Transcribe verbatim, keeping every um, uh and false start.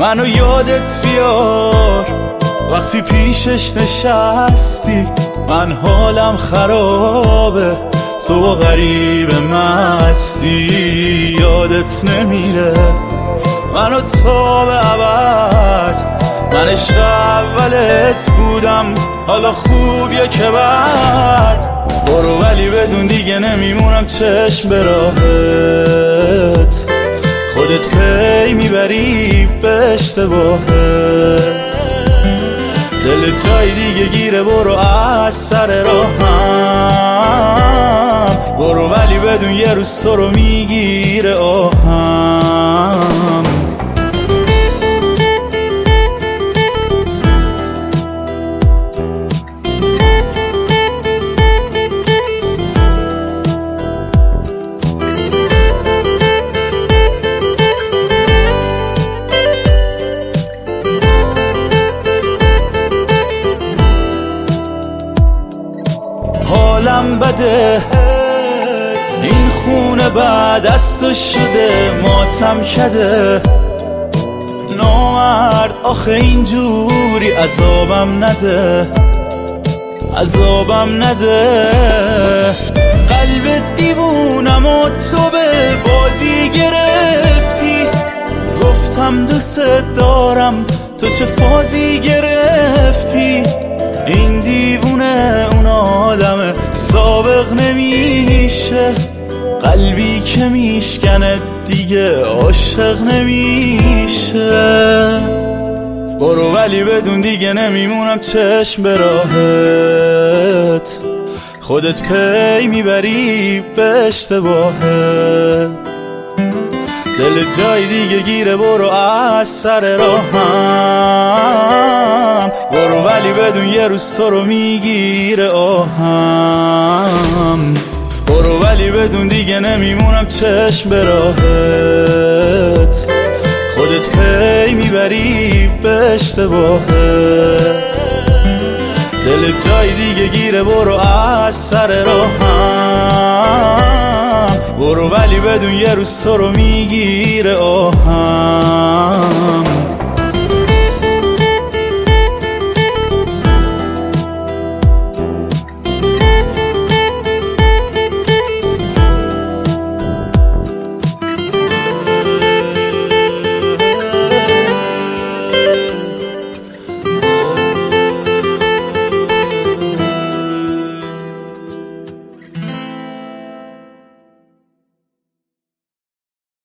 منو یادت بیار وقتی پیشش نشستی. من حالم خرابه تو با غریب مستی. یادت نمیره منو تا به ابد، من عشق اولت بودم حالا خوبیه که بعد. برو ولی بدون دیگه نمیمونم چشم به راهت، خودت پی میبری به اشتباهت. دل جای دیگه گیره برو از سر راهم. برو ولی بدون یه روز تو رو میگیره آهم. حالم بده این خونه بعد از تو شده ماتم کده. نامرد آخه اینجوری عذابم نده، عذابم نده. قلب دیوونم و تو به بازی گرفتی. گفتم دوست دارم تو چه فازی گرفتی. این دیوونه اون آدم سابق نمیشه، قلبی که میشکنه دیگه عاشق نمیشه. برو ولی بدون دیگه نمیمونم چشم به راهت، خودت پی میبری به اشتباهت. دل جای دیگه گیره برو از سر راهم. برو ولی بدون یه روز تو رو میگیره آهم. برو ولی بدون دیگه نمیمونم چشم به راهت، خودت پی میبری به اشتباهت. دل جای دیگه گیره برو از سر راهم. برو ولی بدون یه روز تو رو میگیره آهم.